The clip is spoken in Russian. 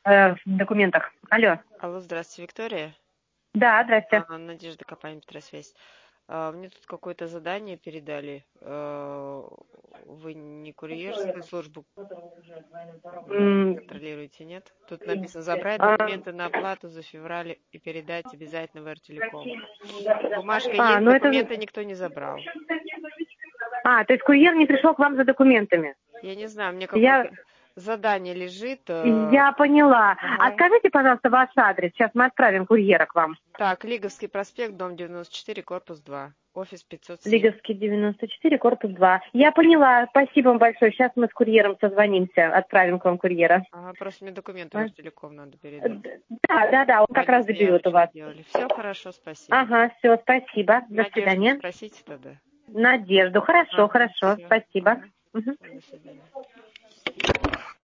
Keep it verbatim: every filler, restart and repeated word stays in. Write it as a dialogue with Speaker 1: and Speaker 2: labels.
Speaker 1: Э, в документах. Алло.
Speaker 2: Алло, здравствуйте, Виктория.
Speaker 1: Да, здрасте.
Speaker 2: А, Надежда Копань, Петросвязь. А, Мне тут какое-то задание передали. А, Вы не курьерскую службу
Speaker 1: М,
Speaker 2: контролируете, нет? Тут написано забрать
Speaker 1: а,
Speaker 2: документы на оплату за февраль и передать обязательно в Эр-Телеком. Бумажка
Speaker 1: а,
Speaker 2: есть,
Speaker 1: ну это...
Speaker 2: документы никто не забрал.
Speaker 1: А, то есть курьер не пришел к вам за документами?
Speaker 2: Я не знаю, мне
Speaker 1: Я,
Speaker 2: какое-то задание лежит. э,
Speaker 1: я поняла. А
Speaker 2: Ага.
Speaker 1: скажите, пожалуйста, ваш адрес. Сейчас мы отправим курьера к вам.
Speaker 2: Так, Лиговский проспект, дом девяносто четыре, корпус два, офис пятьсот семь.
Speaker 1: Лиговский девяносто четыре, корпус два. Я поняла. Спасибо вам большое. Сейчас мы с курьером созвонимся. Отправим к вам курьера.
Speaker 2: Ага, просто мне документы в
Speaker 1: А?
Speaker 2: Эр-Телеком надо передать.
Speaker 1: Д- Да, да, да. Он как
Speaker 2: Они
Speaker 1: раз заберет у
Speaker 2: заявочку
Speaker 1: вас.
Speaker 2: сделали. Все хорошо, спасибо.
Speaker 1: Ага, все, спасибо. До
Speaker 2: Надежду
Speaker 1: свидания.
Speaker 2: спросите тогда.
Speaker 1: Надежду. Хорошо,
Speaker 2: Ага,
Speaker 1: хорошо.
Speaker 2: все.
Speaker 1: Спасибо.
Speaker 2: Ага.
Speaker 1: Мгм.
Speaker 2: До свидания.